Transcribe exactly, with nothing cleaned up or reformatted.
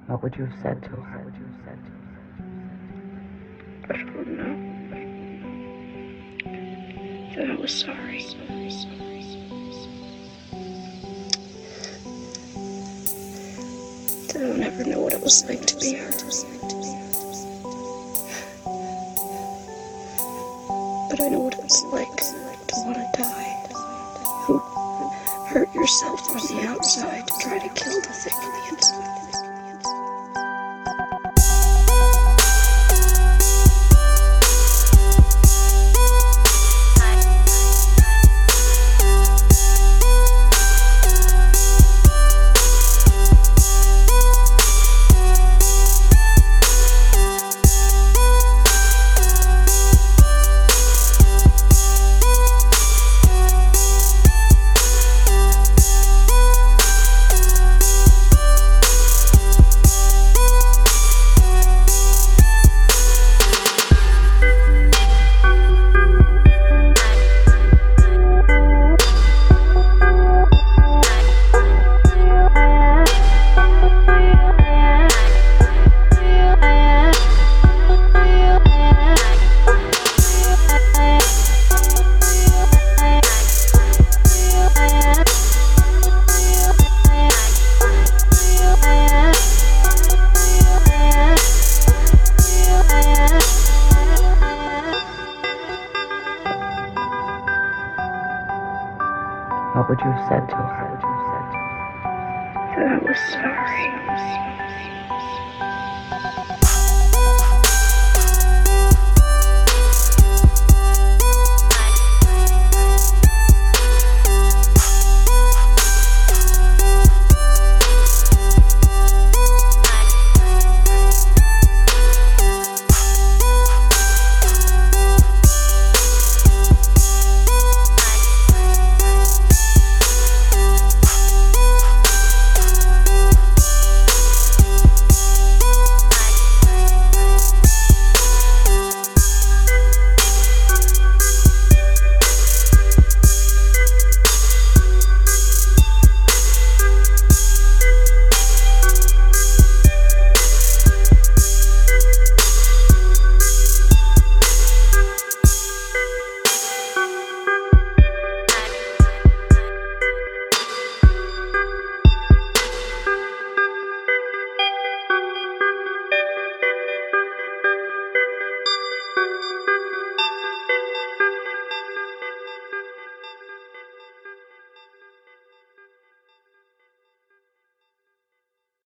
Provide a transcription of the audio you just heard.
What would you have said to her? I don't know. That I was sorry. That I'll never know what it was like to be hurt. But I know what it's like to want to die. To hurt yourself on the outside to try to kill the thing on the inside. What would you have said to her? That I was sorry.